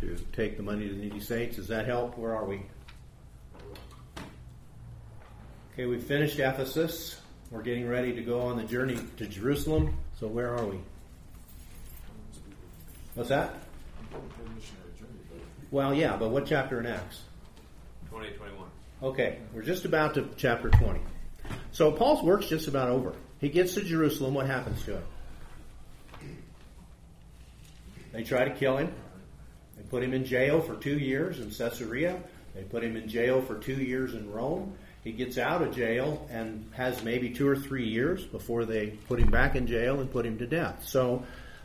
to take the money to the needy saints. Does that help? Where are we? Okay, we finished Ephesus. We're getting ready to go on the journey to Jerusalem. So where are we? What's that? Well, yeah, but what chapter in Acts? 20, 21. Okay, we're just about to chapter 20. So Paul's work's just about over. He gets to Jerusalem. What happens to him? They try to kill him. They put him in jail for 2 years in Caesarea. They put him in jail for 2 years in Rome. He gets out of jail and has maybe 2 or 3 years before they put him back in jail and put him to death. So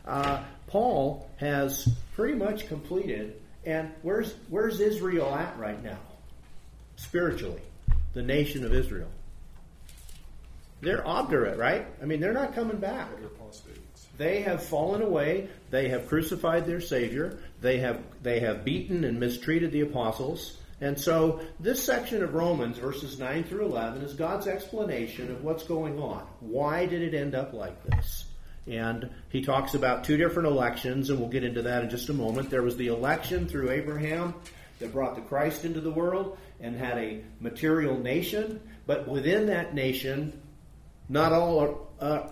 Paul has pretty much completed. And where's Israel at right now? Spiritually, the nation of Israel. They're obdurate, right? I mean, they're not coming back. They have fallen away. They have crucified their Savior. They have beaten and mistreated the apostles. And so this section of Romans, verses 9 through 11, is God's explanation of what's going on. Why did it end up like this? And he talks about 2 different elections, and we'll get into that in just a moment. There was the election through Abraham that brought the Christ into the world and had a material nation. But within that nation, not all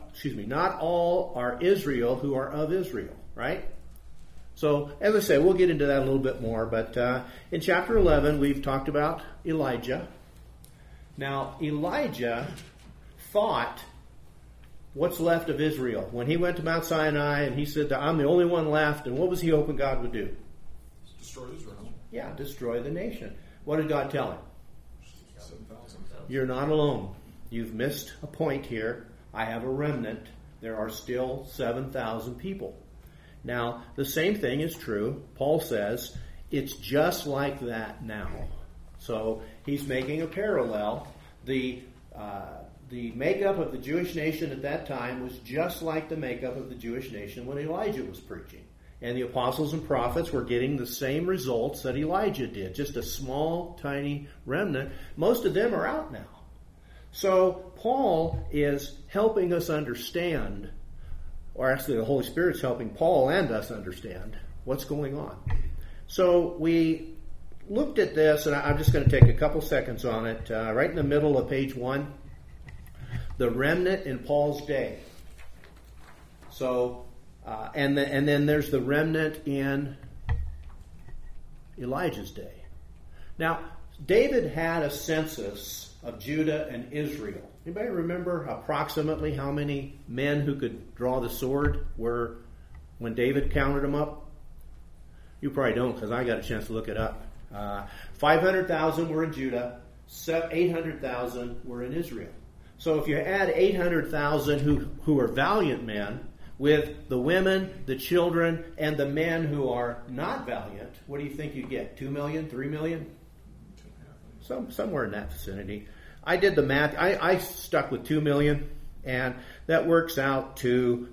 are Israel who are of Israel, right? So, as I say, we'll get into that a little bit more. But in chapter 11, we've talked about Elijah. Now, Elijah fought what's left of Israel. When he went to Mount Sinai and he said, I'm the only one left, and what was he hoping God would do? Destroy Israel. Yeah, destroy the nation. What did God tell him? 7,000. You're not alone. You've missed a point here. I have a remnant. There are still 7,000 people. Now, the same thing is true. Paul says it's just like that now. So he's making a parallel. The makeup of the Jewish nation at that time was just like the makeup of the Jewish nation when Elijah was preaching. And the apostles and prophets were getting the same results that Elijah did. Just a small, tiny remnant. Most of them are out now. So Paul is helping us understand, or actually the Holy Spirit's helping Paul and us understand what's going on. So we looked at this, and I'm just going to take a couple seconds on it. Right in the middle of page 1, the remnant in Paul's day. So, and then there's the remnant in Elijah's day. Now, David had a census of Judah and Israel. Anybody remember approximately how many men who could draw the sword were when David counted them up? You probably don't, because I got a chance to look it up. 500,000 were in Judah, 800,000 were in Israel. So if you add 800,000 who are valiant men with the women, the children, and the men who are not valiant, what do you think you get? 2 million, 3 million? Somewhere in that vicinity. I did the math. I stuck with 2 million, and that works out to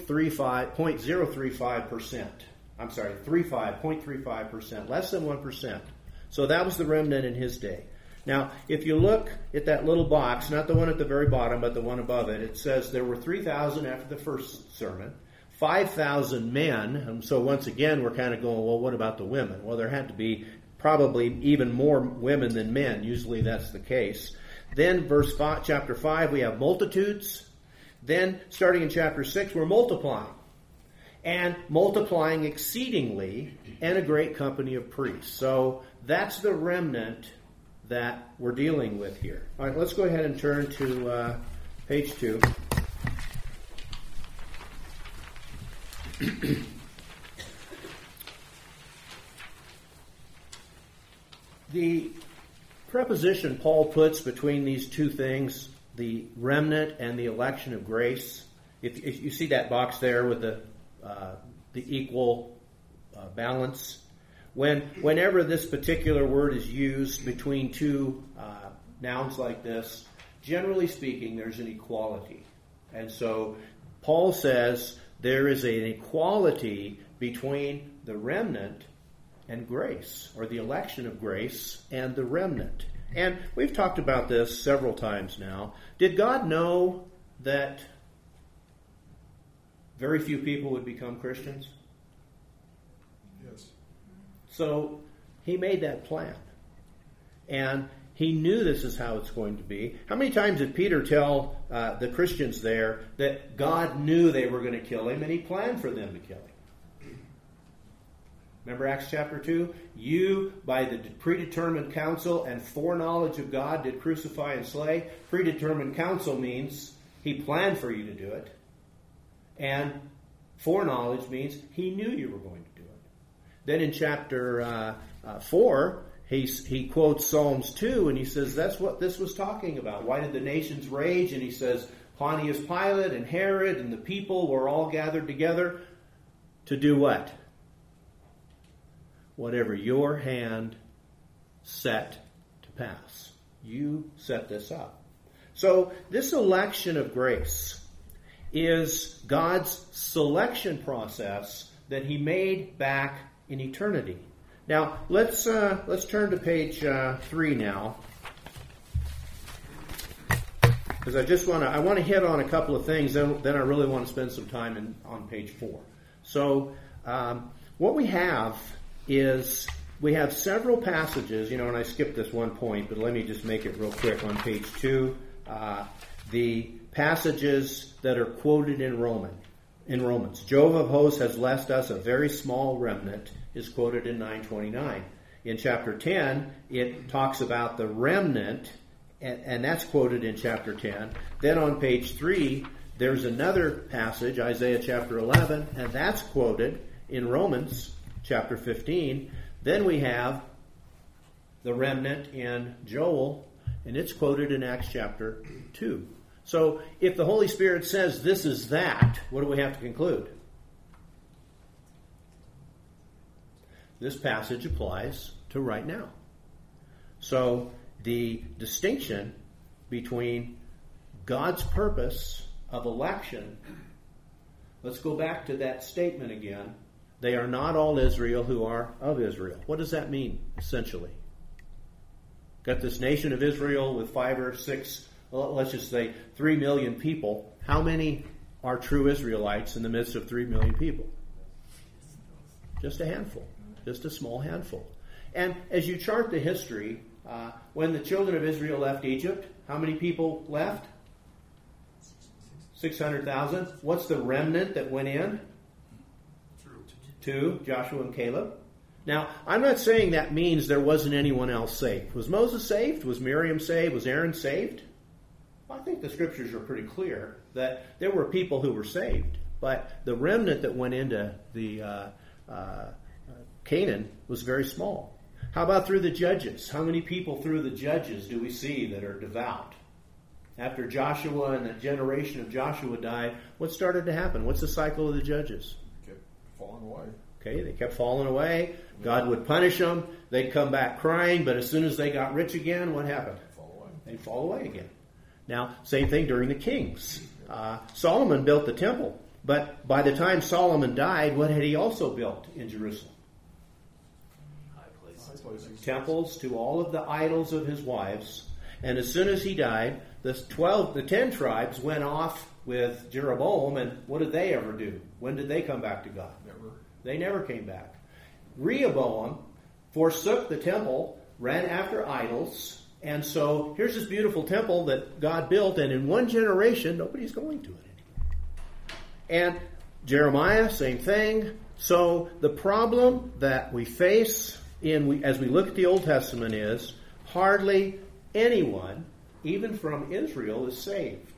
0.35%. I'm sorry, 0.35%, less than 1%. So that was the remnant in his day. Now, if you look at that little box, not the one at the very bottom, but the one above it, it says there were 3,000 after the first sermon, 5,000 men. And so once again, we're kind of going, well, what about the women? Well, there had to be probably even more women than men. Usually that's the case. Then chapter 5, we have multitudes. Then starting in chapter 6, we're multiplying. And multiplying exceedingly, and a great company of priests. So that's the remnant that we're dealing with here. All right, let's go ahead and turn to page 2. The preposition Paul puts between these two things, the remnant and the election of grace, if you see that box there with the equal balance, whenever this particular word is used between two nouns like this, generally speaking, there's an equality. And so Paul says there is an equality between the remnant and grace, or the election of grace and the remnant. And we've talked about this several times now. Did God know that very few people would become Christians? Yes. So he made that plan. And he knew this is how it's going to be. How many times did Peter tell the Christians there that God knew they were going to kill him and he planned for them to kill him? Remember Acts chapter 2? You, by the predetermined counsel and foreknowledge of God, did crucify and slay. Predetermined counsel means he planned for you to do it. And foreknowledge means he knew you were going to do it. Then in chapter 4, he quotes Psalms 2, and he says that's what this was talking about. Why did the nations rage? And he says Pontius Pilate and Herod and the people were all gathered together to do what? Whatever your hand set to pass. You set this up. So this election of grace is God's selection process that he made back in eternity. Now, let's turn to page 3 now. Because I want to hit on a couple of things, then I really want to spend some time on page 4. So, what we have is we have several passages, and I skipped this one point, but let me just make it real quick on page 2. The passages that are quoted in Romans. Jehovah of hosts has left us a very small remnant is quoted in 9:29. In chapter 10, it talks about the remnant, and that's quoted in chapter 10. Then on page 3, there's another passage, Isaiah chapter 11, and that's quoted in Romans chapter 15. Then we have the remnant in Joel, and it's quoted in Acts chapter 2. So if the Holy Spirit says this is that, what do we have to conclude? This passage applies to right now. So the distinction between God's purpose of election, let's go back to that statement again. They are not all Israel who are of Israel. What does that mean, essentially? Got this nation of Israel with 5 or 6, let's just say 3 million people. How many are true Israelites in the midst of 3 million people? Just a handful. Just a small handful. And as you chart the history, when the children of Israel left Egypt, how many people left? 600,000. What's the remnant that went in? 2, Joshua and Caleb. Now, I'm not saying that means there wasn't anyone else saved. Was Moses saved? Was Miriam saved? Was Aaron saved? Well, I think the scriptures are pretty clear that there were people who were saved. But the remnant that went into the Canaan was very small. How about through the judges? How many people through the judges do we see that are devout? After Joshua and the generation of Joshua died, what started to happen? What's the cycle of the judges? Kept falling away. Okay, they kept falling away. God would punish them. They'd come back crying, but as soon as they got rich again, what happened? They'd fall away again. Now, same thing during the kings. Solomon built the temple, but by the time Solomon died, what had he also built in Jerusalem? Temples to all of the idols of his wives. And as soon as he died, the 10 tribes went off with Jeroboam, and what did they ever do? When did they come back to God? Never. They never came back. Rehoboam forsook the temple, ran after idols, and so here's this beautiful temple that God built, and in one generation, nobody's going to it anymore. And Jeremiah, same thing. So the problem that we face as we look at the Old Testament is hardly anyone, even from Israel, is saved.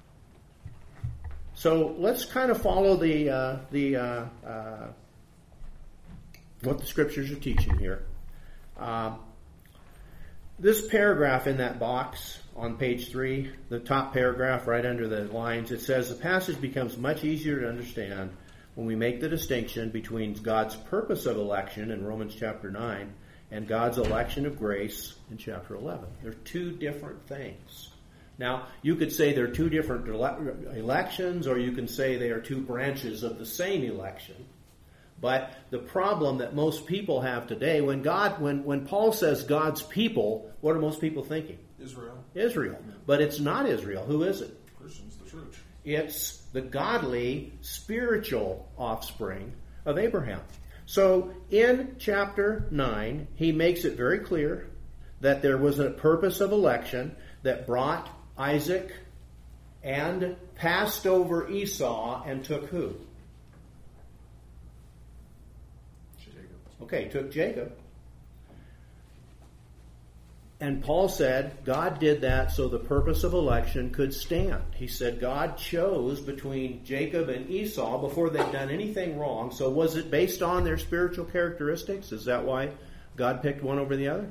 So let's kind of follow what the scriptures are teaching here. This paragraph in that box on page 3, the top paragraph right under the lines, it says the passage becomes much easier to understand when we make the distinction between God's purpose of election in Romans chapter 9 and God's election of grace in chapter 11. They're two different things. Now, you could say they're two different elections, or you can say they are two branches of the same election. But the problem that most people have today, when Paul says God's people, what are most people thinking? Israel. But it's not Israel. Who is it? Christians, the church. It's the godly, spiritual offspring of Abraham. So in chapter 9, he makes it very clear that there was a purpose of election that brought Isaac and passed over Esau and took who? Jacob. Okay, took Jacob. And Paul said God did that so the purpose of election could stand. He said God chose between Jacob and Esau before they'd done anything wrong. So was it based on their spiritual characteristics? Is that why God picked one over the other?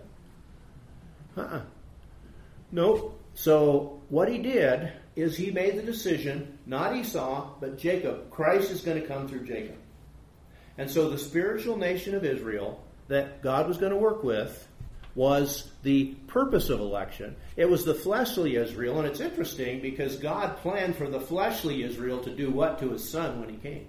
Nope. So what he did is he made the decision, not Esau, but Jacob. Christ is going to come through Jacob. And so the spiritual nation of Israel that God was going to work with was the purpose of election. It was the fleshly Israel, and it's interesting because God planned for the fleshly Israel to do what to his son when he came?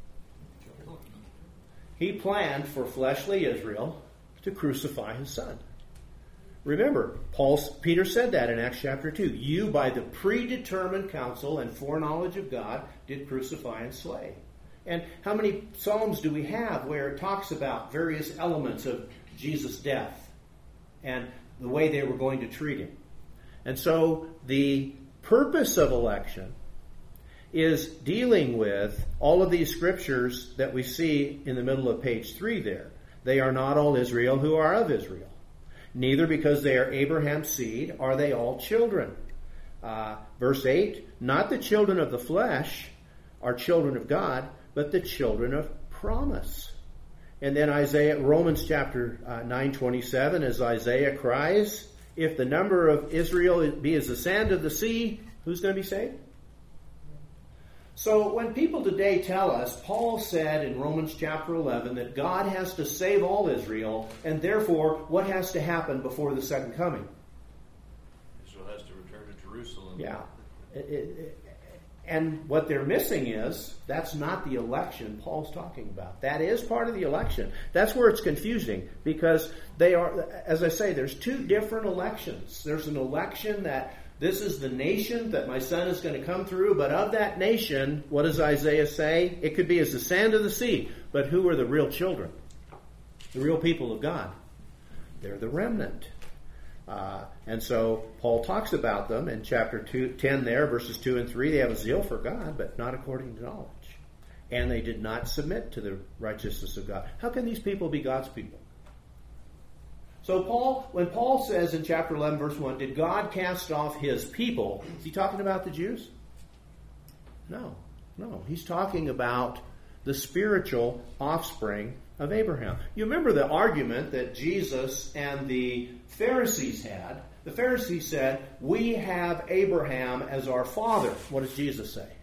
He planned for fleshly Israel to crucify his son. Remember, Peter said that in Acts chapter 2. You, by the predetermined counsel and foreknowledge of God, did crucify and slay. And how many Psalms do we have where it talks about various elements of Jesus' death and the way they were going to treat him? And so the purpose of election is dealing with all of these scriptures that we see in the middle of page 3 there. They are not all Israel who are of Israel. Neither because they are Abraham's seed are they all children. Verse 8, not the children of the flesh are children of God, but the children of promise. And then Romans chapter 9:27, as Isaiah cries, if the number of Israel be as the sand of the sea, who's going to be saved? So when people today tell us, Paul said in Romans chapter 11 that God has to save all Israel, and therefore what has to happen before the second coming? Israel has to return to Jerusalem. Yeah. And what they're missing is, that's not the election Paul's talking about. That is part of the election. That's where it's confusing, because they are, as I say, there's two different elections. There's an election that this is the nation that my son is going to come through, but of that nation, what does Isaiah say? It could be as the sand of the sea. But who are the real children? The real people of God. They're the remnant. And so Paul talks about them in chapter 10 there, verses 2 and 3. They have a zeal for God, but not according to knowledge. And they did not submit to the righteousness of God. How can these people be God's people? So when Paul says in chapter 11, verse 1, did God cast off his people? Is he talking about the Jews? No. He's talking about the spiritual offspring of Abraham. You remember the argument that Jesus and the Pharisees had. The Pharisees said, we have Abraham as our father. What does Jesus say?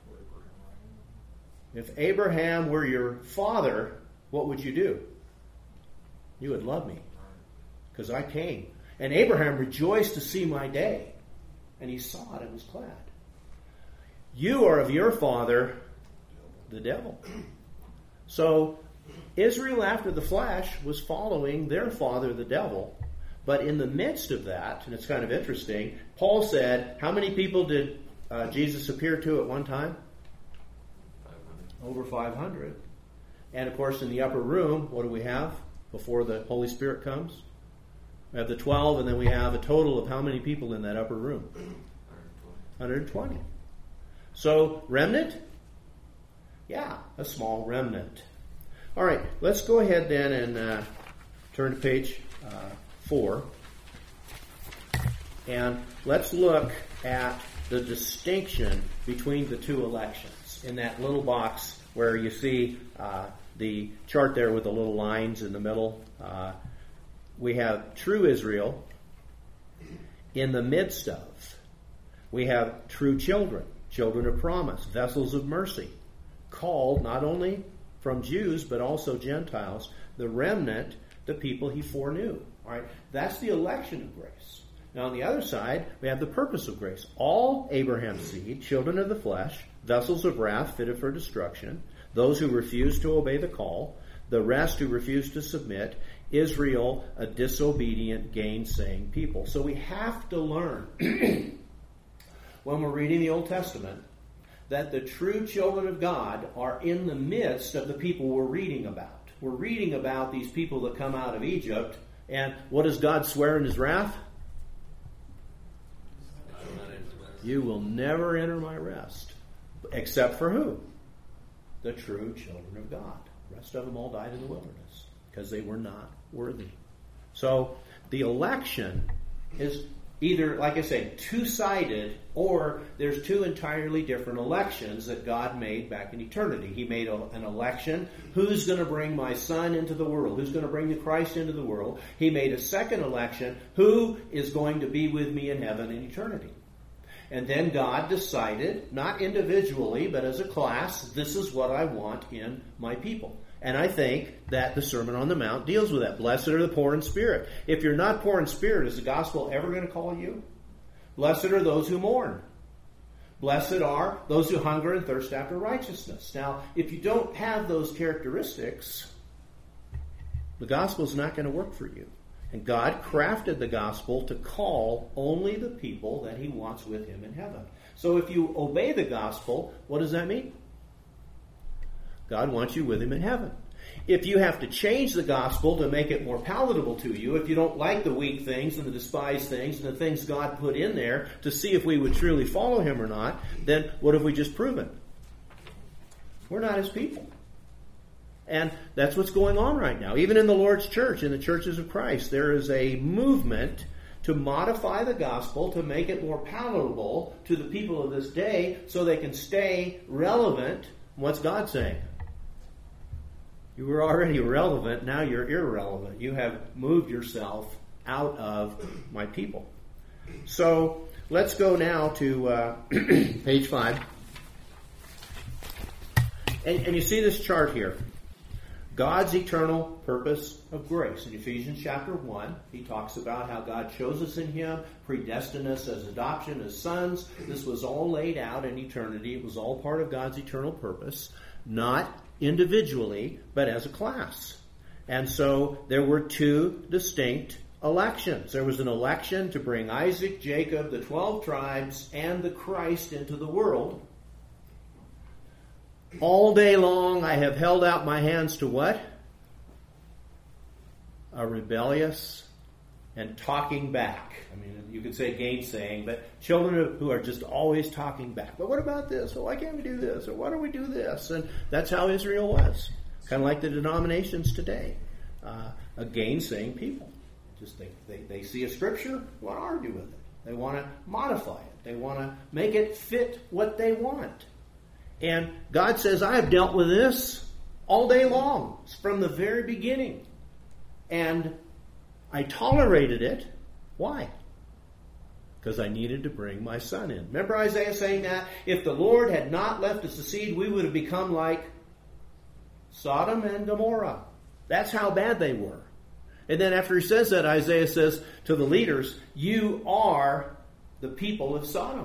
If Abraham were your father, what would you do? You would love me, because I came. And Abraham rejoiced to see my day. And he saw it and was glad. You are of your father, the devil. So Israel after the flesh was following their father, the devil. But in the midst of that, and it's kind of interesting, Paul said, how many people did Jesus appear to at one time? 500. Over 500. And of course, in the upper room, what do we have before the Holy Spirit comes? We have the 12, and then we have a total of how many people in that upper room? 120. So, remnant? Yeah, a small remnant. All right, let's go ahead then and turn to page 4. And let's look at the distinction between the two elections. In that little box where you see the chart there with the little lines in the middle, we have true Israel in the midst of. We have true children, children of promise, vessels of mercy, called not only from Jews but also Gentiles, the remnant, the people he foreknew. All right, that's the election of grace. Now on the other side, we have the purpose of grace. All Abraham's seed, children of the flesh, vessels of wrath fitted for destruction, those who refuse to obey the call, the rest who refuse to submit, Israel, a disobedient, gainsaying people. So we have to learn, when we're reading the Old Testament, that the true children of God are in the midst of the people we're reading about. we're reading about these people that come out of Egypt, and what does God swear in his wrath? You will never enter my rest. Except for who? The true children of God. The rest of them all died in the wilderness because they were not worthy. So the election is either, like I say, two-sided, or there's two entirely different elections that God made back in eternity. He made an election, who's going to bring my son into the world? Who's going to bring the Christ into the world? He made a second election, who is going to be with me in heaven in eternity? And then God decided, not individually, but as a class, this is what I want in my people. And I think that the Sermon on the Mount deals with that. Blessed are the poor in spirit. If you're not poor in spirit, is the gospel ever going to call you? Blessed are those who mourn. Blessed are those who hunger and thirst after righteousness. Now, if you don't have those characteristics, the gospel is not going to work for you. And God crafted the gospel to call only the people that he wants with him in heaven. So if you obey the gospel, what does that mean? God wants you with him in heaven. If you have to change the gospel to make it more palatable to you, if you don't like the weak things and the despised things and the things God put in there to see if we would truly follow him or not, then what have we just proven? We're not his people. And that's what's going on right now. Even in the Lord's church, in the churches of Christ, there is a movement to modify the gospel to make it more palatable to the people of this day so they can stay relevant. What's God saying? You were already relevant, now you're irrelevant. You have moved yourself out of my people. So let's go now to page 5. And you see this chart here. God's eternal purpose of grace. In Ephesians chapter 1, he talks about how God chose us in him, predestined us as adoption as sons. This was all laid out in eternity. It was all part of God's eternal purpose, not individually, but as a class. And so there were two distinct elections. There was an election to bring Isaac, Jacob, the 12 tribes, and the Christ into the world. All day long I have held out my hands to what? A rebellious and talking back. I mean, you could say gainsaying, but children who are just always talking back. But what about this? Or why can't we do this? Or why don't we do this? And that's how Israel was. Kind of like the denominations today. A gainsaying people. Just they see a scripture, they want to argue with it. They want to modify it. They want to make it fit what they want. And God says, I have dealt with this all day long, from the very beginning. And I tolerated it. Why? Because I needed to bring my son in. Remember Isaiah saying that? If the Lord had not left us a seed, we would have become like Sodom and Gomorrah. That's how bad they were. And then after he says that, Isaiah says to the leaders, you are the people of Sodom.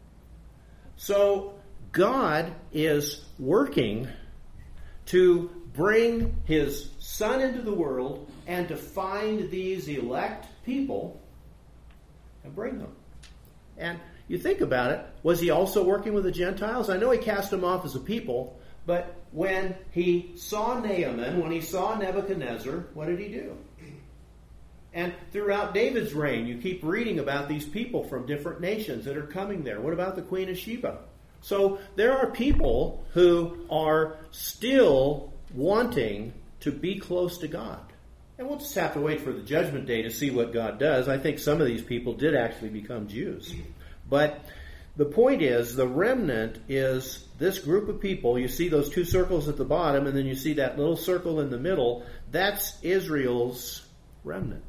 So God is working to bring his son into the world and to find these elect people and bring them. And you think about it, was he also working with the Gentiles? I know he cast them off as a people, but when he saw Naaman, when he saw Nebuchadnezzar, what did he do? And throughout David's reign, you keep reading about these people from different nations that are coming there. What about the Queen of Sheba? So there are people who are still wanting to be close to God. And we'll just have to wait for the judgment day to see what God does. I think some of these people did actually become Jews. But the point is, the remnant is this group of people. You see those two circles at the bottom, and then you see that little circle in the middle. That's Israel's remnant.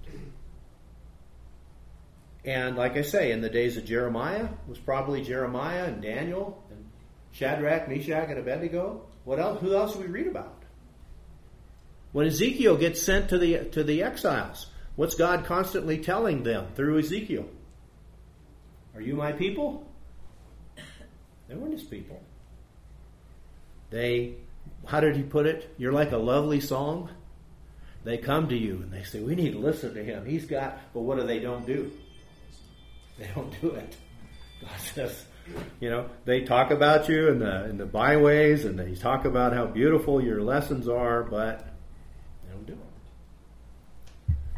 And like I say, in the days of Jeremiah, it was probably Jeremiah and Daniel and Shadrach, Meshach, and Abednego. What else? Who else do we read about? When Ezekiel gets sent to the exiles, what's God constantly telling them through Ezekiel? Are you my people? They weren't his people. How did he put it? You're like a lovely song. They come to you and they say, we need to listen to him. But what do they don't do? They don't do it. God says, they talk about you in the byways, and they talk about how beautiful your lessons are, but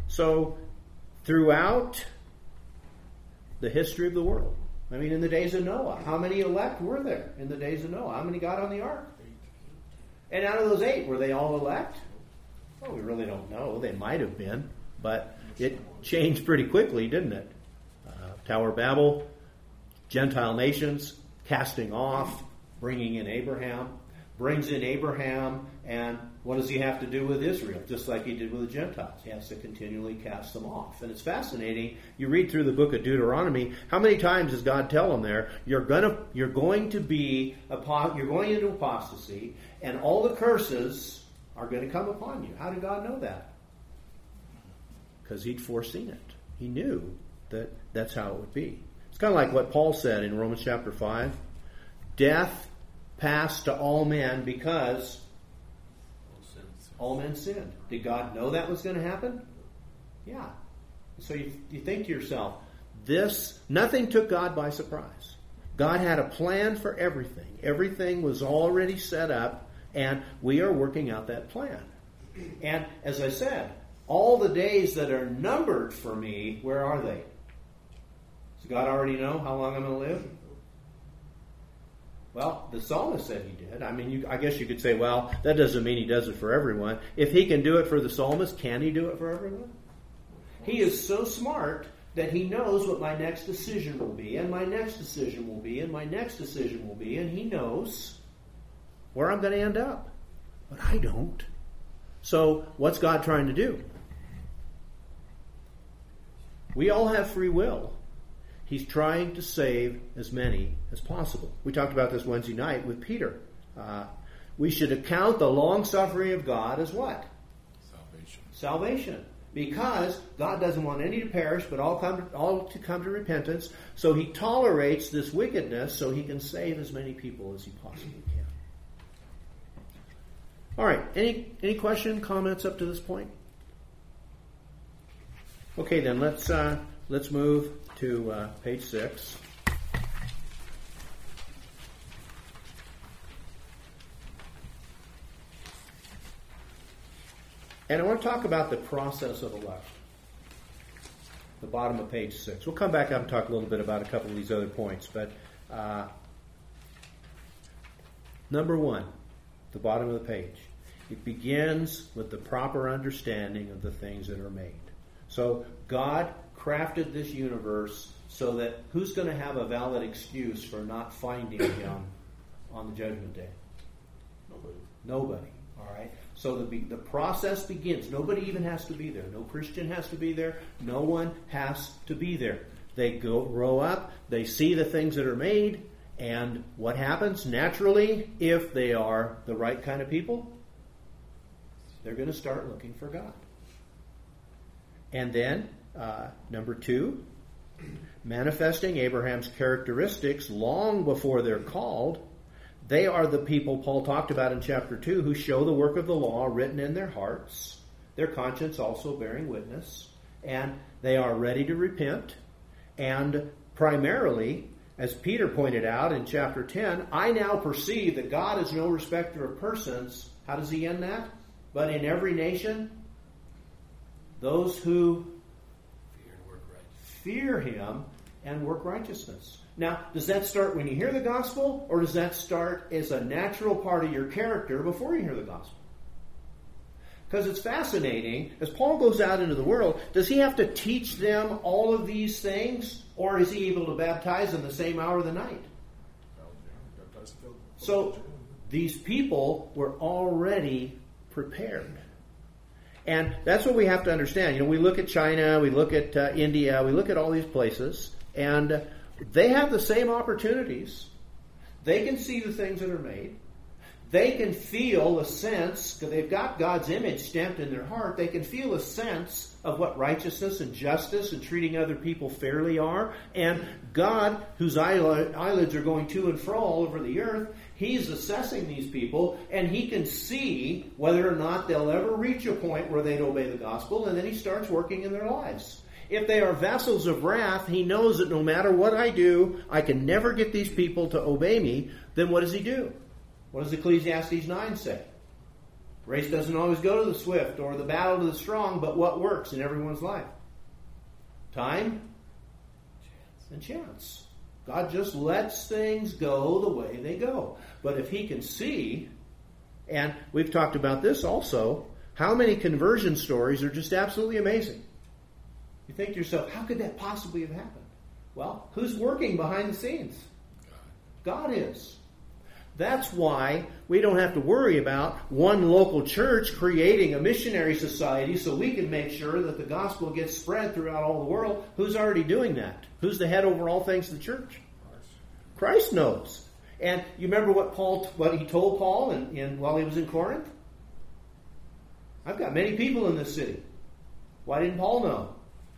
So, throughout the history of the world, I mean, in the days of Noah, how many elect were there in the days of Noah? How many got on the ark? 8. And out of those 8, were they all elect? Well, we really don't know. They might have been, but it changed pretty quickly, didn't it? Tower of Babel, Gentile nations, casting off, bringing in Abraham, brings in Abraham, and what does he have to do with Israel? Just like he did with the Gentiles. He has to continually cast them off. And it's fascinating. You read through the book of Deuteronomy, how many times does God tell them there, you're going into apostasy, and all the curses are going to come upon you. How did God know that? Because he'd foreseen it. He knew that that's how it would be. It's kind of like what Paul said in Romans chapter 5. Death passed to all men because all men sinned. Did God know that was going to happen? Yeah. So you think to yourself, nothing took God by surprise. God had a plan for everything. Everything was already set up, and we are working out that plan. And as I said, all the days that are numbered for me, where are they? Does God already know how long I'm going to live? Well, the psalmist said he did. I mean, I guess you could say, well, that doesn't mean he does it for everyone. If he can do it for the psalmist, can he do it for everyone? He is so smart that he knows what my next decision will be, and my next decision will be, and my next decision will be, and he knows where I'm going to end up. But I don't. So, what's God trying to do? We all have free will. He's trying to save as many as possible. We talked about this Wednesday night with Peter. We should account the long-suffering of God as what? Salvation. Because God doesn't want any to perish, but all to come to repentance. So he tolerates this wickedness so he can save as many people as he possibly can. All right. Any question, comments up to this point? Okay, then let's move to page 6. And I want to talk about the process of election. The bottom of page 6. We'll come back up and talk a little bit about a couple of these other points. But number 1, the bottom of the page. It begins with the proper understanding of the things that are made. So God crafted this universe so that who's going to have a valid excuse for not finding him on the judgment day? Nobody. All right. So the process begins. Nobody even has to be there. No Christian has to be there. No one has to be there. They grow up. They see the things that are made. And what happens? Naturally, if they are the right kind of people, they're going to start looking for God. And then, number 2, manifesting Abraham's characteristics long before they're called. They are the people Paul talked about in chapter 2 who show the work of the law written in their hearts, their conscience also bearing witness, and they are ready to repent. And primarily, as Peter pointed out in chapter 10, I now perceive that God is no respecter of persons. How does he end that? But in every nation, those who fear him and work righteousness. Now, does that start when you hear the gospel, or does that start as a natural part of your character before you hear the gospel? Because it's fascinating, as Paul goes out into the world, does he have to teach them all of these things, or is he able to baptize in the same hour of the night? So, these people were already prepared. And that's what we have to understand. You know, we look at China, we look at India, we look at all these places, and they have the same opportunities. They can see the things that are made. They can feel a sense, because they've got God's image stamped in their heart, they can feel a sense of what righteousness and justice and treating other people fairly are. And God, whose eyelids are going to and fro all over the earth, he's assessing these people, and he can see whether or not they'll ever reach a point where they'd obey the gospel, and then he starts working in their lives. If they are vessels of wrath, he knows that no matter what I do, I can never get these people to obey me. Then what does he do? What does Ecclesiastes 9 say? Race doesn't always go to the swift or the battle to the strong, but what works in everyone's life? Time and chance. God just lets things go the way they go. But if he can see, and we've talked about this also, how many conversion stories are just absolutely amazing. You think to yourself, how could that possibly have happened? Well, who's working behind the scenes? God is. That's why we don't have to worry about one local church creating a missionary society so we can make sure that the gospel gets spread throughout all the world. Who's already doing that? Who's the head over all things of the church? Christ knows. And you remember what he told Paul while he was in Corinth? I've got many people in this city. Why didn't Paul know?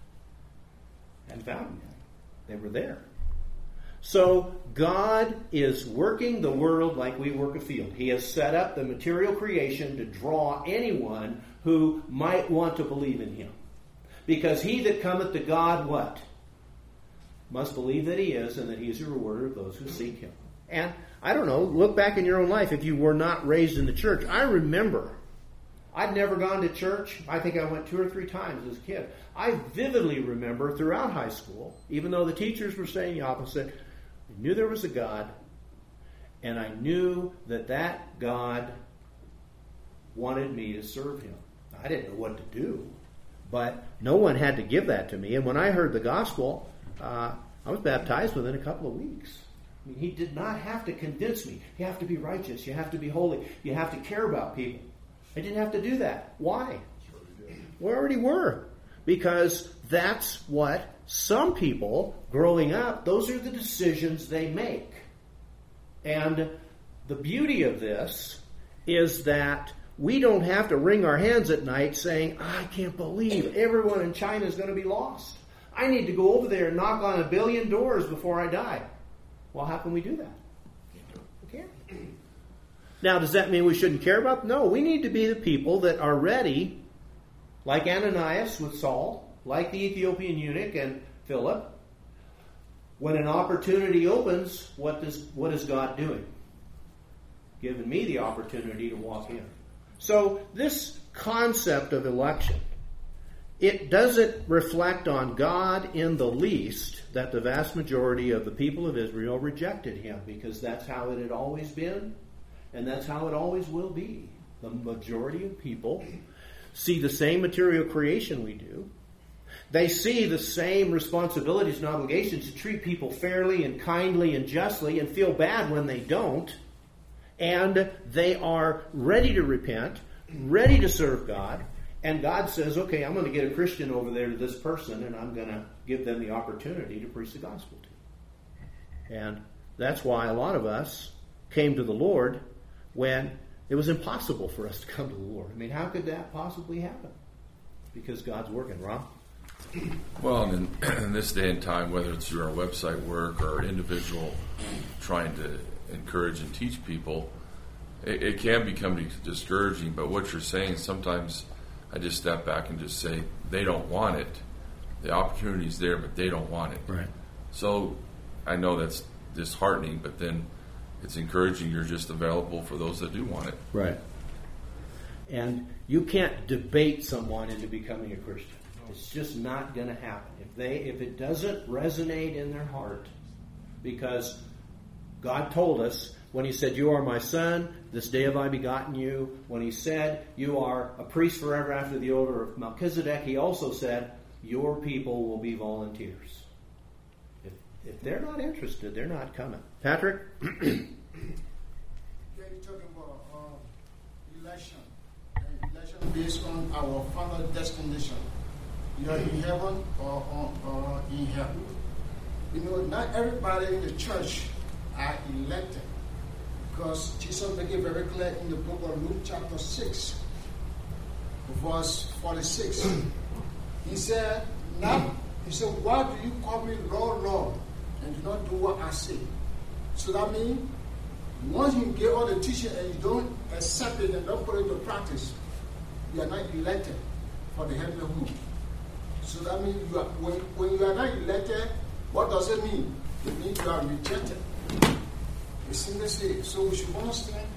Hadn't found them yet. They were there. So God is working the world like we work a field. He has set up the material creation to draw anyone who might want to believe in him. Because he that cometh to God, what? Must believe that he is, and that he is a rewarder of those who seek him. And, I don't know, look back in your own life if you were not raised in the church. I remember, I'd never gone to church. I think I went 2 or 3 times as a kid. I vividly remember throughout high school, even though the teachers were saying the opposite, I knew there was a God, and I knew that God wanted me to serve him. I didn't know what to do, but no one had to give that to me. And when I heard the gospel, I was baptized within a couple of weeks. I mean, he did not have to convince me. You have to be righteous. You have to be holy. You have to care about people. I didn't have to do that. Why? We already were. Because that's what some people growing up, those are the decisions they make. And the beauty of this is that we don't have to wring our hands at night saying, I can't believe everyone in China is going to be lost. I need to go over there and knock on 1 billion doors before I die. Well, how can we do that? We can't. Now, does that mean we shouldn't care about them? No, we need to be the people that are ready, like Ananias with Saul, like the Ethiopian eunuch and Philip. When an opportunity opens, what is God doing? Giving me the opportunity to walk in. So this concept of election, it doesn't reflect on God in the least that the vast majority of the people of Israel rejected him, because that's how it had always been, and that's how it always will be. The majority of people see the same material creation we do. They see the same responsibilities and obligations to treat people fairly and kindly and justly and feel bad when they don't. And they are ready to repent, ready to serve God. And God says, okay, I'm going to get a Christian over there to this person, and I'm going to give them the opportunity to preach the gospel to. And that's why a lot of us came to the Lord when it was impossible for us to come to the Lord. I mean, how could that possibly happen? Because God's working, Ron. Well, in this day and time, whether it's through our website work or individual trying to encourage and teach people, it can become discouraging. But what you're saying, sometimes I just step back and just say, they don't want it. The opportunity's there, but they don't want it. Right. So I know that's disheartening, but then it's encouraging you're just available for those that do want it. Right. And you can't debate someone into becoming a Christian. It's just not going to happen. If it doesn't resonate in their heart, because God told us when he said, you are my son, this day have I begotten you. When he said, you are a priest forever after the order of Melchizedek, he also said, your people will be volunteers. If they're not interested, they're not coming. Patrick? You're talking about election. Election based on our final destination. You're in heaven or in hell. You know, not everybody in the church are elected. Because Jesus made it very clear in the book of Luke chapter 6, verse 46. He said, why do you call me Lord, Lord, and do not do what I say? So that means, once you get all the teaching and you don't accept it and don't put it into practice, you are not elected for the heavenly home. So that means when you are not elected, what does it mean? It means you are rejected. It's in the city. So we should understand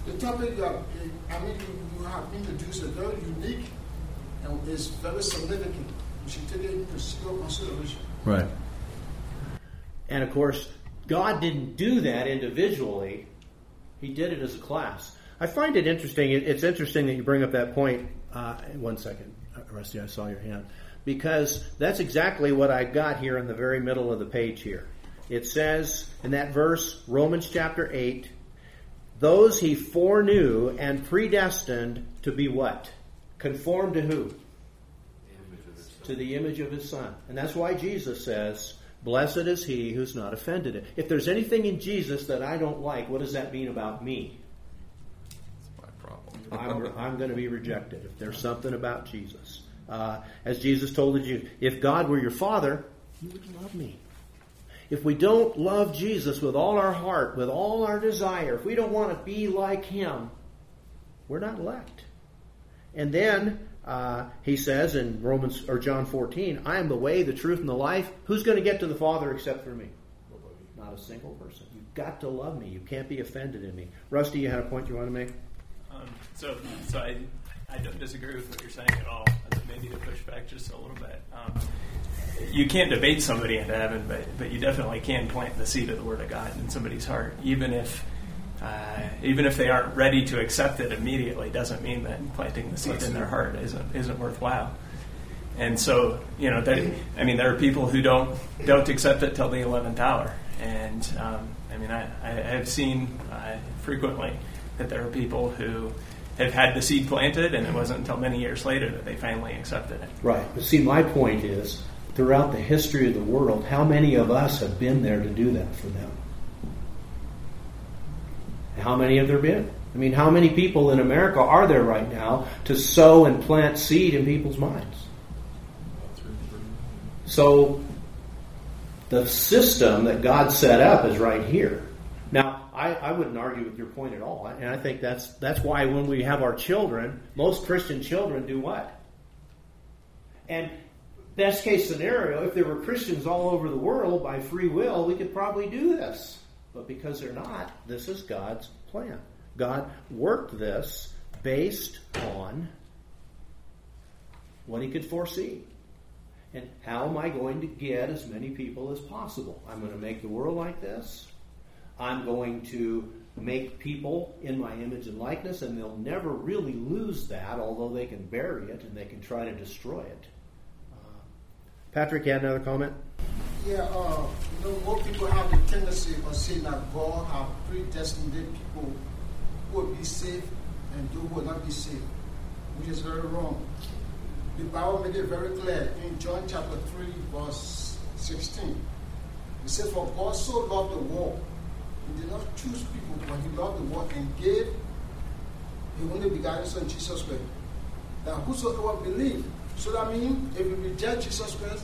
The topic you have introduced is very unique and is very significant. We should take it into serious consideration. Right. And of course, God didn't do that individually. He did it as a class. I find it interesting. It's interesting that you bring up that point. 1 second, Rusty, I saw your hand. Because that's exactly what I got here in the very middle of the page here. It says in that verse, Romans chapter 8, those he foreknew and predestined to be what? Conformed to who? To the image of his Son. And that's why Jesus says, blessed is he who's not offended. If there's anything in Jesus that I don't like, what does that mean about me? That's my problem. I'm going to be rejected if there's something about Jesus. As Jesus told the Jews, if God were your Father, you would love me. If we don't love Jesus with all our heart, with all our desire, if we don't want to be like him, we're not elect. And then he says in John 14, I am the way, the truth, and the life. Who's going to get to the Father except for me? Not a single person. You've got to love me. You can't be offended in me. Rusty, you had a point you want to make? So I don't disagree with what you're saying at all. Maybe to push back just a little bit. You can't debate somebody into heaven, but you definitely can plant the seed of the Word of God in somebody's heart, even if they aren't ready to accept it immediately. Doesn't mean that planting the seed in their heart isn't worthwhile. And so, there are people who don't accept it till the 11th hour. And I have seen frequently that there are people who have had the seed planted, and it wasn't until many years later that they finally accepted it. Right. But see, my point is, throughout the history of the world, how many of us have been there to do that for them? How many have there been? I mean, how many people in America are there right now to sow and plant seed in people's minds? So, the system that God set up is right here. Now, I wouldn't argue with your point at all. And I think that's why when we have our children, most Christian children do what? And best case scenario, if there were Christians all over the world by free will, we could probably do this. But because they're not, this is God's plan. God worked this based on what he could foresee. And how am I going to get as many people as possible? I'm going to make the world like this. I'm going to make people in my image and likeness, and they'll never really lose that, although they can bury it and they can try to destroy it. Patrick, you had another comment? Yeah, more people have the tendency of saying that God have predestined people who will be saved and those who will not be saved, which is very wrong. The Bible made it very clear in John chapter 3, verse 16. It says, for God so loved the world, he did not choose people, but he loved the world and gave the only begotten Son, Jesus Christ, that whosoever believe. So that means if you reject Jesus Christ,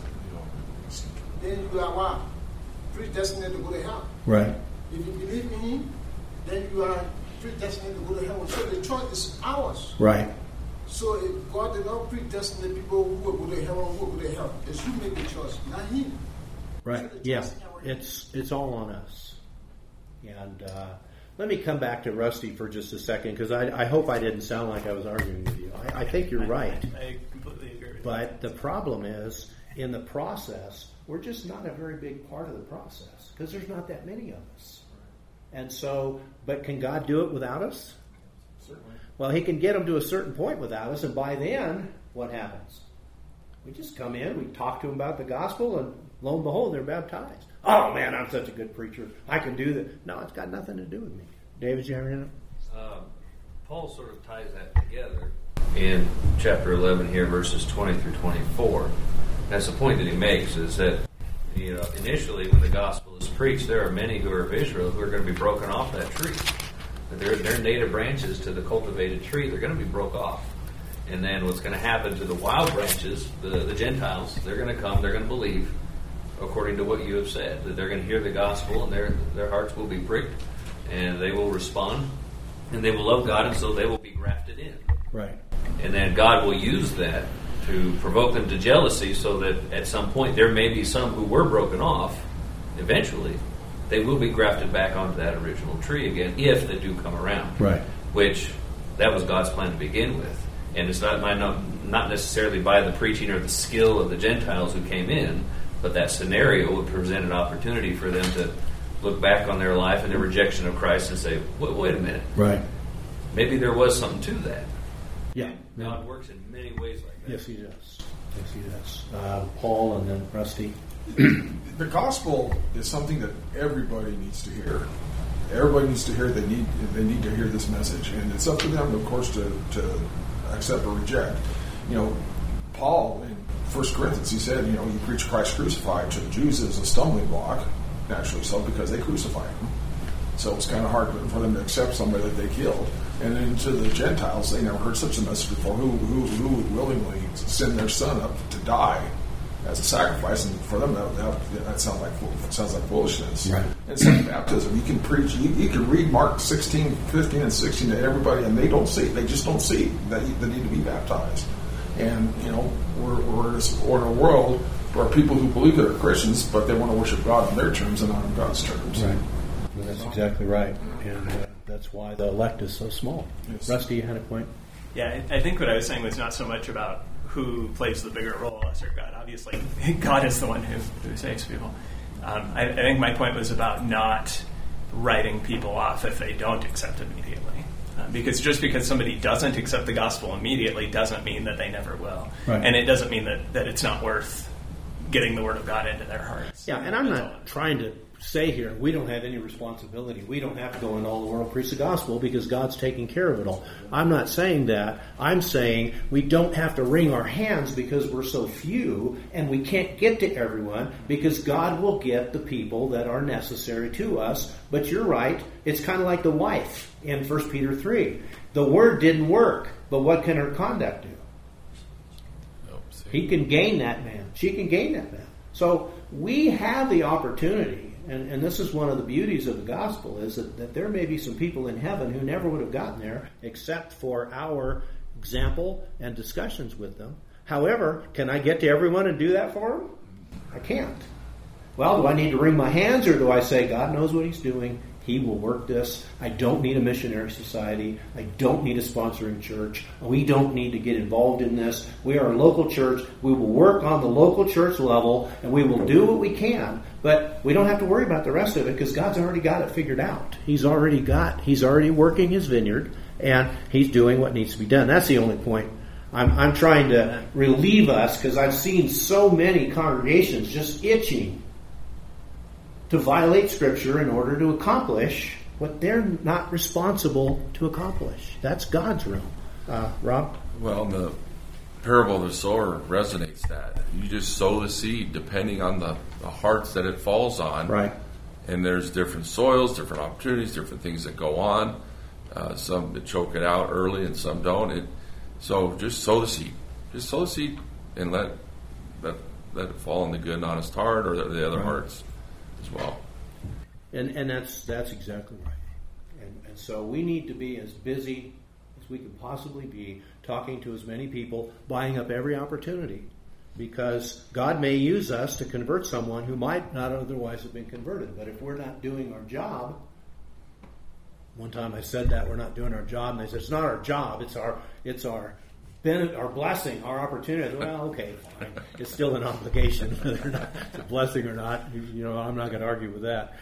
then you are what? Predestined to go to hell. Right. If you believe in him, then you are predestined to go to heaven. So the choice is ours. Right. So if God did not predestinate people who will go to heaven, who will go to hell. It's you make the choice, not him. Right. Yeah. It's all on us. And let me come back to Rusty for just a second, because I hope I didn't sound like I was arguing with you. I think you're right. I completely agree with But the problem is, in the process, we're just not a very big part of the process, because there's not that many of us. And so, but can God do it without us? Certainly. Well, he can get them to a certain point without us, and by then, what happens? We just come in, we talk to them about the gospel, and lo and behold, they're baptized. Oh man, I'm such a good preacher. I can do that. No, it's got nothing to do with me. David, you have anything? Paul sort of ties that together in chapter 11 here, verses 20 through 24. That's the point that he makes, is that initially when the gospel is preached, there are many who are of Israel who are going to be broken off that tree. They're native branches to the cultivated tree. They're going to be broke off. And then what's going to happen to the wild branches, the Gentiles, they're going to come, they're going to believe, according to what you have said, that they're going to hear the gospel and their hearts will be pricked, and they will respond, and they will love God, and so they will be grafted in. Right. And then God will use that to provoke them to jealousy, so that at some point there may be some who were broken off. Eventually, they will be grafted back onto that original tree again, if they do come around. Right. which that was God's plan to begin with. And it's not necessarily by the preaching or the skill of the Gentiles who came in, but that scenario would present an opportunity for them to look back on their life and their rejection of Christ and say, wait a minute. Right. Maybe there was something to that. Yeah. God works in many ways like that. Yes, he does. Yes, he does. Paul and then Rusty. The gospel is something that everybody needs to hear. Everybody needs to hear. They need to hear this message, and it's up to them, of course, to accept or reject. Paul in 1 Corinthians, he said, you preach Christ crucified to the Jews as a stumbling block, naturally so, because they crucified him. So it's kind of hard for them to accept somebody that they killed. And then to the Gentiles, they never heard such a message before. Who would willingly send their son up to die as a sacrifice? And for them, that sounds like foolishness. Right. And it's like baptism. You can preach. You can read Mark 16, 15, and 16 to everybody, and they don't see it. They just don't see that they need to be baptized. And we're in a world where people who believe they're Christians, but they want to worship God on their terms and not on God's terms. Right. Well, that's exactly right. And that's why the elect is so small. Yes. Rusty, you had a point? Yeah, I think what I was saying was not so much about who plays the bigger role, us or God. Obviously, God is the one who saves people. I think my point was about not writing people off if they don't accept immediately. Because just because somebody doesn't accept the gospel immediately doesn't mean that they never will. Right. And it doesn't mean that it's not worth getting the word of God into their hearts. Yeah, and I'm not trying to say here we don't have any responsibility. We don't have to go into all the world preach the gospel because God's taking care of it all. I'm not saying that. I'm saying we don't have to wring our hands because we're so few and we can't get to everyone, because God will get the people that are necessary to us. But you're right. It's kind of like the wife in 1 Peter 3. The word didn't work, but what can her conduct do? He can gain that man. She can gain that man. So we have the opportunity. And this is one of the beauties of the gospel, is that there may be some people in heaven who never would have gotten there except for our example and discussions with them. However, can I get to everyone and do that for them? I can't. Well, do I need to wring my hands, or do I say, God knows what he's doing, he will work this, I don't need a missionary society, I don't need a sponsoring church, we don't need to get involved in this, we are a local church, we will work on the local church level, and we will do what we can, but we don't have to worry about the rest of it because God's already got it figured out. He's already working his vineyard, and he's doing what needs to be done. That's the only point. I'm trying to relieve us, because I've seen so many congregations just itching to violate Scripture in order to accomplish what they're not responsible to accomplish. That's God's realm. Rob? Well, the parable of the sower resonates that. You just sow the seed depending on the hearts that it falls on. Right. And there's different soils, different opportunities, different things that go on. Some that choke it out early and some don't. So just sow the seed. Just sow the seed and let it fall in the good and honest heart, or the other hearts as well. And that's exactly right. And so we need to be as busy as we can possibly be, talking to as many people, buying up every opportunity, because God may use us to convert someone who might not otherwise have been converted. But if we're not doing our job, one time I said that we're not doing our job, and they said it's not our job, it's our blessing, our opportunity. Well, okay, fine. It's still an obligation, whether or not it's a blessing or not. I'm not going to argue with that.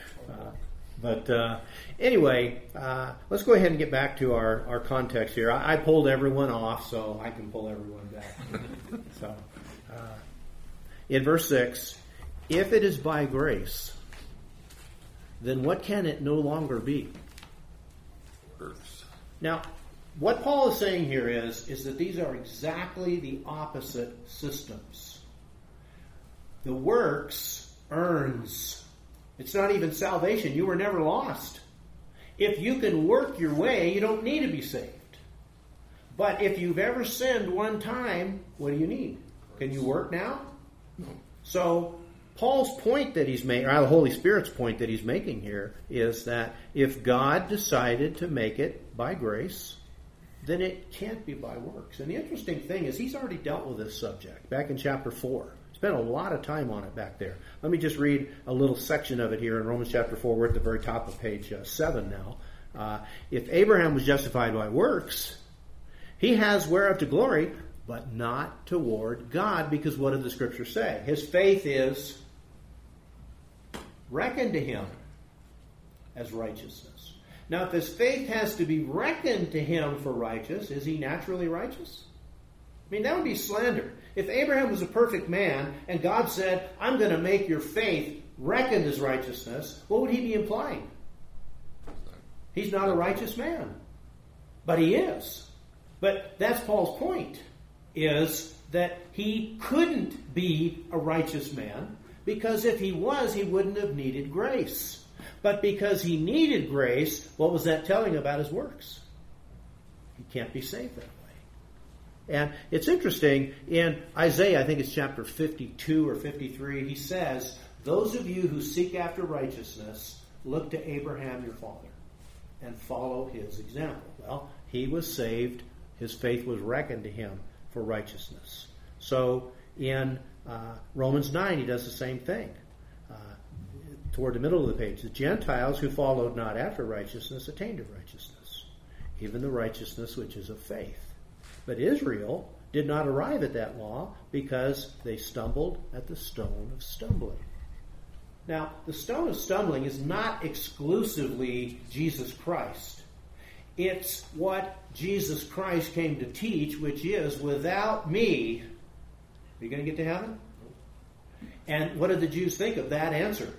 Anyway, let's go ahead and get back to our context here. I pulled everyone off, so I can pull everyone back. So, in verse 6, if it is by grace, then what can it no longer be? Works. Now, what Paul is saying here is that these are exactly the opposite systems. The works earns. It's not even salvation. You were never lost. If you can work your way, you don't need to be saved. But if you've ever sinned one time, what do you need? Can you work now? No. So Paul's point that he's making, or the Holy Spirit's point that he's making here, is that if God decided to make it by grace, then it can't be by works. And the interesting thing is he's already dealt with this subject back in chapter 4. Spent a lot of time on it back there. Let me just read a little section of it here in Romans chapter 4. We're at the very top of page 7 now. If Abraham was justified by works, he has whereof to glory, but not toward God, because what did the Scripture say? His faith is reckoned to him as righteousness. Now, if his faith has to be reckoned to him for righteous, is he naturally righteous? I mean, that would be slander. If Abraham was a perfect man and God said, I'm going to make your faith reckoned as righteousness, what would he be implying? He's not a righteous man. But he is. But that's Paul's point, is that he couldn't be a righteous man, because if he was, he wouldn't have needed grace. But because he needed grace, what was that telling about his works? He can't be saved that way. And it's interesting, in Isaiah, I think it's chapter 52 or 53, he says, those of you who seek after righteousness, look to Abraham your father and follow his example. Well, he was saved. His faith was reckoned to him for righteousness. So in Romans 9, he does the same thing. Toward the middle of the page, the Gentiles who followed not after righteousness attained to righteousness, even the righteousness which is of faith. But Israel did not arrive at that law because they stumbled at the stone of stumbling. Now, the stone of stumbling is not exclusively Jesus Christ. It's what Jesus Christ came to teach, which is, without me, are you going to get to heaven? And what did the Jews think of that answer?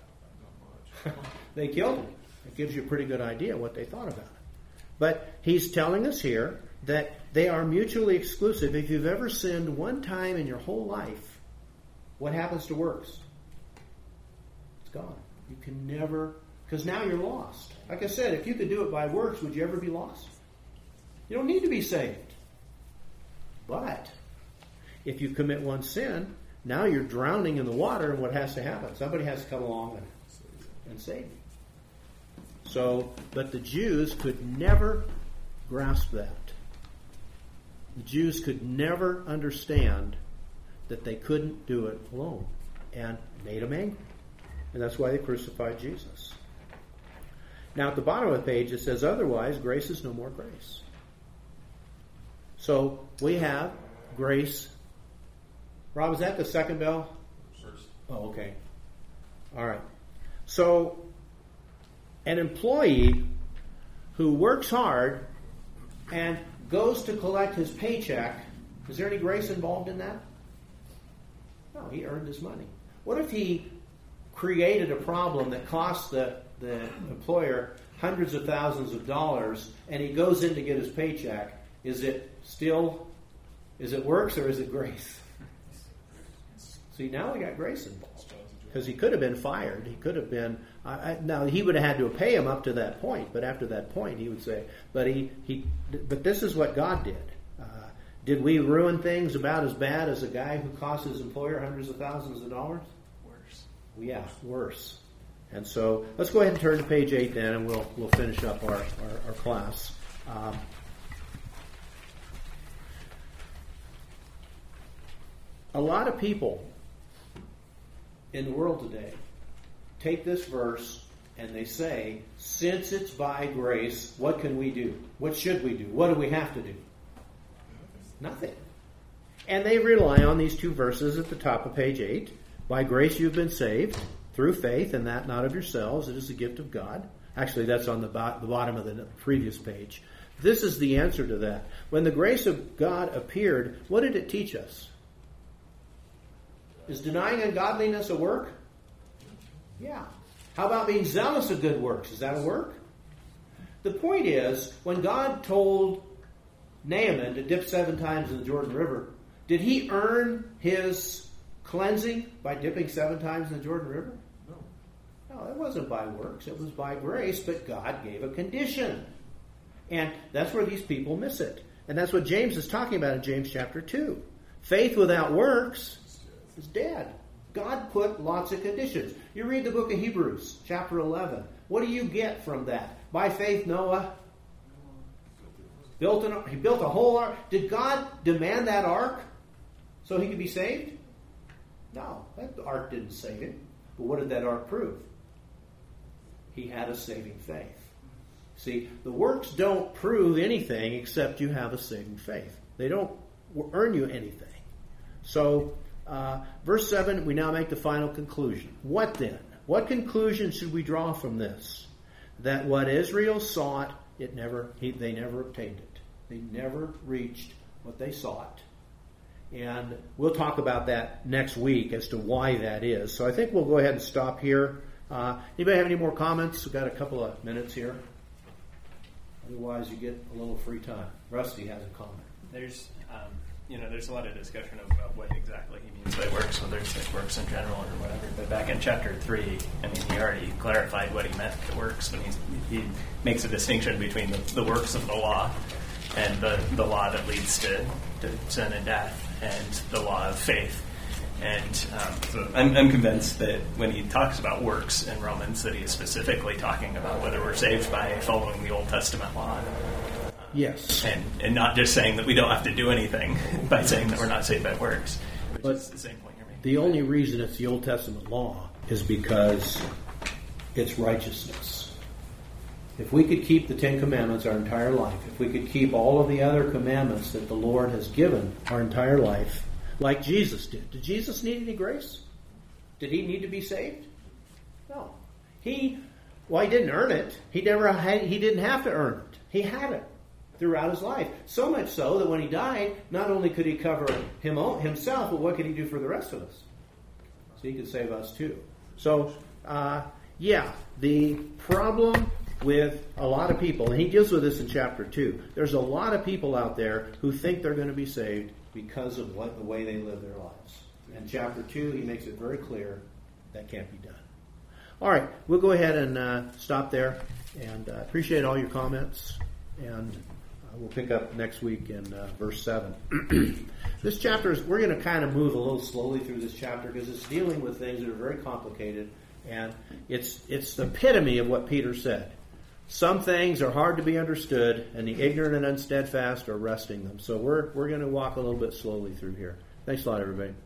They killed him. It gives you a pretty good idea what they thought about it. But he's telling us here that they are mutually exclusive. If you've ever sinned one time in your whole life, what happens to works? It's gone. You can never, because now you're lost. Like I said, if you could do it by works, would you ever be lost? You don't need to be saved. But if you commit one sin, now you're drowning in the water, and what has to happen? Somebody has to come along and save you. So, but the Jews could never grasp that. The Jews could never understand that they couldn't do it alone, and made them angry. And that's why they crucified Jesus. Now at the bottom of the page it says, otherwise grace is no more grace. So we have grace. Rob, is that the second bell? First. Oh, okay. All right. So an employee who works hard and goes to collect his paycheck, is there any grace involved in that? No, he earned his money. What if he created a problem that cost the employer hundreds of thousands of dollars, and he goes in to get his paycheck? Is it works or is it grace? See, now we got grace involved. Because he could have been fired. He could have been... now, he would have had to pay him up to that point, but after that point, he would say... But this is what God did. Did we ruin things about as bad as a guy who cost his employer hundreds of thousands of dollars? Worse. Yeah, worse. And so, let's go ahead and turn to page 8 then, and we'll finish up our class. A lot of people in the world today take this verse and they say, since it's by grace, what can we do? What should we do? What do we have to do? Nothing. And they rely on these two verses at the top of page 8. By grace you've been saved through faith, and that not of yourselves. It is the gift of God. Actually, that's on the bottom of the previous page. This is the answer to that. When the grace of God appeared, what did it teach us? Is denying ungodliness a work? Yeah. How about being zealous of good works? Is that a work? The point is, when God told Naaman to dip 7 times in the Jordan River, did he earn his cleansing by dipping 7 times in the Jordan River? No, it wasn't by works. It was by grace, but God gave a condition. And that's where these people miss it. And that's what James is talking about in James chapter 2. Faith without works is dead. God put lots of conditions. You read the book of Hebrews, chapter 11. What do you get from that? By faith, Noah built a whole ark. Did God demand that ark so he could be saved? No, that ark didn't save him. But what did that ark prove? He had a saving faith. See, the works don't prove anything except you have a saving faith. They don't earn you anything. So, verse 7, we now make the final conclusion. What then? What conclusion should we draw from this? That what Israel sought, they never obtained it. They never reached what they sought. And we'll talk about that next week as to why that is. So I think we'll go ahead and stop here. Anybody have any more comments? We've got a couple of minutes here. Otherwise, you get a little free time. Rusty has a comment. There's a lot of discussion about what exactly he means by works, whether it's like works in general or whatever. But back in chapter 3, he already clarified what he meant by works when he makes a distinction between the works of the law and the law that leads to sin and death, and the law of faith. And so I'm convinced that when he talks about works in Romans, that he is specifically talking about whether we're saved by following the Old Testament law. Yes. And not just saying that we don't have to do anything by saying that we're not saved by works, which is the same point you're making. The only reason it's the Old Testament law is because it's righteousness. If we could keep the Ten Commandments our entire life, if we could keep all of the other commandments that the Lord has given our entire life, like Jesus did. Did Jesus need any grace? Did he need to be saved? No. He didn't earn it. He didn't have to earn it. He had it throughout his life. So much so that when he died, not only could he cover himself, but what could he do for the rest of us? So he could save us too. So, the problem with a lot of people, and he deals with this in chapter 2, there's a lot of people out there who think they're going to be saved because of the way they live their lives. In chapter 2, he makes it very clear that can't be done. All right, we'll go ahead and stop there, and appreciate all your comments, and we'll pick up next week in verse 7. This chapter we're going to kind of move a little slowly through this chapter because it's dealing with things that are very complicated, and it's the epitome of what Peter said. Some things are hard to be understood, and the ignorant and unsteadfast are wresting them. So we're going to walk a little bit slowly through here. Thanks a lot, everybody.